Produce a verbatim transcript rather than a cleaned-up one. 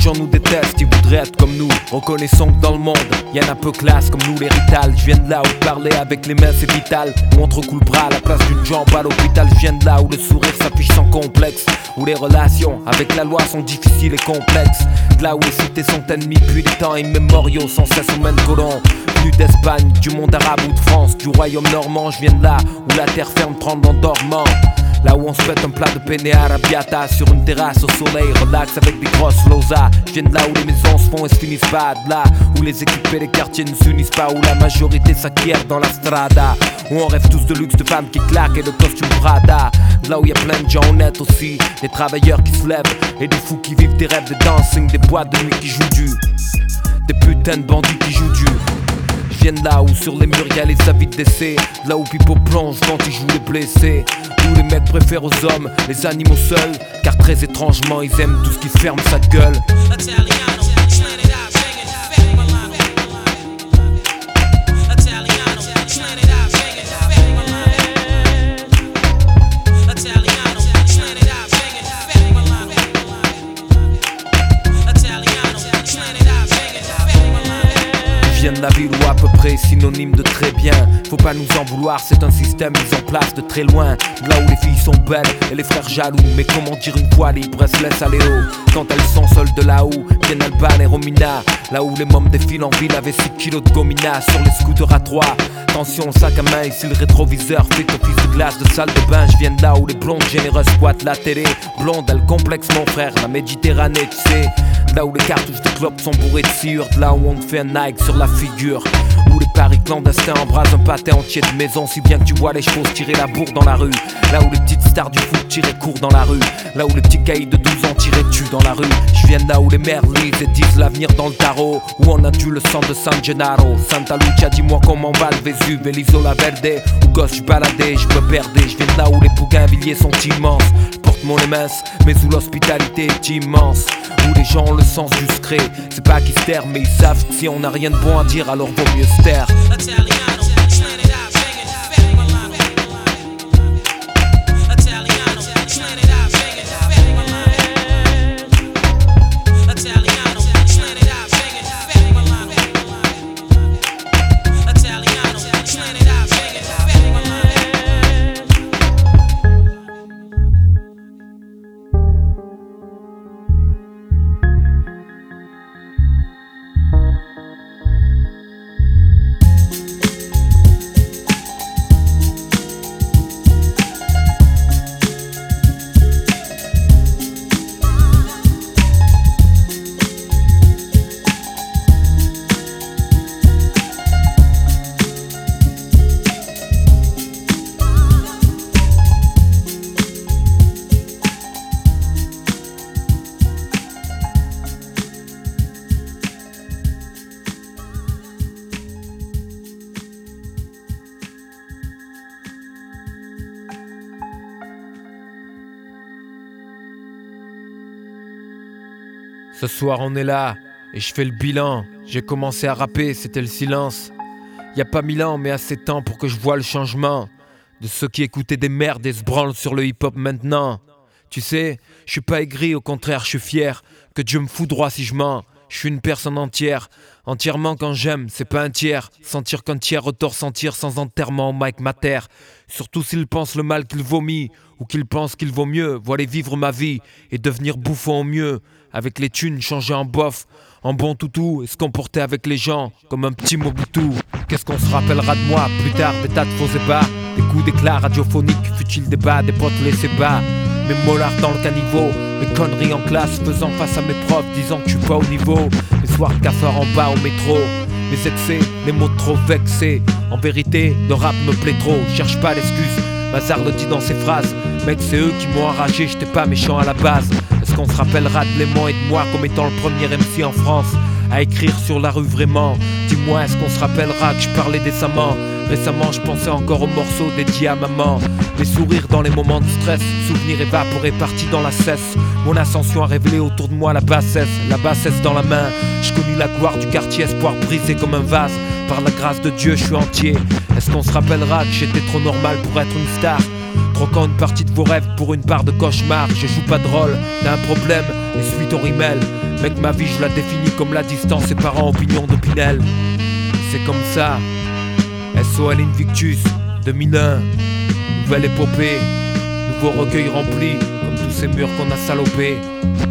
gens nous détestent, ils voudraient être comme nous. Reconnaissons que dans le monde, y'en a peu classe comme nous les Rital. Je viens de là où parler avec les mains c'est vital. Où on te recoule le bras à la place d'une jambe à l'hôpital. Je viens de là où le sourire s'affiche sans complexe. Où les relations avec la loi sont difficiles et complexes. De là où les cités sont ennemies depuis des temps immémoriaux. Sans cesse au même colon. Venu d'Espagne, du monde arabe ou de France, du royaume normand. Je viens de là où la terre ferme tremble en dormant. Là où on se pète un plat de penne arrabbiata sur une terrasse au soleil, relax avec des grosses losas. Je viens de là où les maisons se font et se finissent pas. De là où les équipes et les quartiers ne s'unissent pas. Où la majorité s'acquiert dans la strada. Où on rêve tous de luxe, de femmes qui claquent et de costumes Prada. De là où y a plein de gens honnêtes aussi. Des travailleurs qui se lèvent et des fous qui vivent des rêves de dancing. Des boîtes de nuit qui jouent du. Des putains de bandits qui jouent du. Je viens de là où sur les murs y'a les avis de décès. De là où Pipo plonge quand il joue les blessés. Où les mecs préfèrent aux hommes les animaux seuls. Car très étrangement ils aiment tout ce qui ferme sa gueule. Je viens de la ville où à peu près synonyme de très bien. Faut pas nous en vouloir, c'est un système mis en place de très loin. De là où les filles sont belles et les frères jaloux. Mais comment dire une fois libre, elles se laissent aller haut. Quand elles sont seules de là où viennent Alban et Romina. Là où les mômes défilent en ville avec six kilos de gomina. Sur les scooters à trois. Attention le sac à main, ici le rétroviseur fait office de glace de salle de bain. Je viens de là où les blondes généreuses squattent la télé. Blonde, elle complexe mon frère, la Méditerranée tu sais. Là où les cartouches de clopes sont bourrées de sciure. De là où on te fait un Nike sur la figure. Où les paris clandestins embrasent un pâté entier de maison. Si bien que tu vois les chevaux se tirer la bourre dans la rue. Là où les petites stars du foot tiraient court dans la rue. Là où les petits caïds de douze ans tiraient dessus dans la rue. Je viens de là où les mères lisent et disent l'avenir dans le tarot. Où on a dû le sang de San Gennaro. Santa Lucia, dis-moi comment va le Vésuve et l'Isola Verde. Où gosse je baladais, je me perdais. Je viens de là où les bougainvilliers sont immenses. Mon les minces, mais où l'hospitalité est immense. Où les gens ont le sens du secret. C'est pas qu'ils se terrent, mais ils savent que si on n'a rien de bon à dire, alors vaut mieux se taire. Ce soir on est là, et je fais le bilan. J'ai commencé à rapper, c'était le silence. Y a pas mille ans, mais assez de temps pour que je voie le changement. De ceux qui écoutaient des merdes et se branlent sur le hip-hop maintenant. Tu sais, je suis pas aigri, au contraire, je suis fier. Que Dieu me fout droit si je mens. Je suis une personne entière. Entièrement quand j'aime, c'est pas un tiers. Sentir qu'un tiers retort sentir sans enterrement au mic mater. Surtout s'il pense le mal qu'il vomit. Ou qu'il pense qu'il vaut mieux. Voilà vivre ma vie et devenir bouffon au mieux. Avec les thunes, changer en bof, en bon toutou, et se comporter avec les gens comme un petit Mobutu. Qu'est-ce qu'on se rappellera de moi plus tard, des tas de faux ébats, des coups d'éclat radiophoniques, futile débat, des potes laissés bas. Mes molars dans le caniveau, mes conneries en classe, faisant face à mes profs, disant que je suis pas au niveau. Mes soirs de cafard en bas au métro, mes excès, les mots trop vexés. En vérité, le rap me plaît trop, cherche pas d'excuses. Mazar le dit dans ses phrases, mec c'est eux qui m'ont enragé, j'étais pas méchant à la base. Est-ce qu'on se rappellera de Léman et de moi comme étant le premier M C en France à écrire sur la rue vraiment? Dis-moi, est-ce qu'on se rappellera que je parlais décemment? Récemment je pensais encore aux morceaux dédiés à maman. Les sourires dans les moments de stress, souvenirs évaporés partis dans la cesse. Mon ascension a révélé autour de moi la bassesse, la bassesse dans la main. J'ai connu la gloire du quartier, espoir brisé comme un vase. Par la grâce de Dieu je suis entier. Est-ce qu'on se rappellera que j'étais trop normal pour être une star? Troquant une partie de vos rêves pour une part de cauchemar. Je joue pas de rôle, t'as un problème, et suite au rimel. Mec, ma vie je la définis comme la distance séparant opinion d'Opinel. C'est comme ça. S O L Invictus deux mille un. Nouvelle épopée, nouveau recueil rempli, comme tous ces murs qu'on a salopés.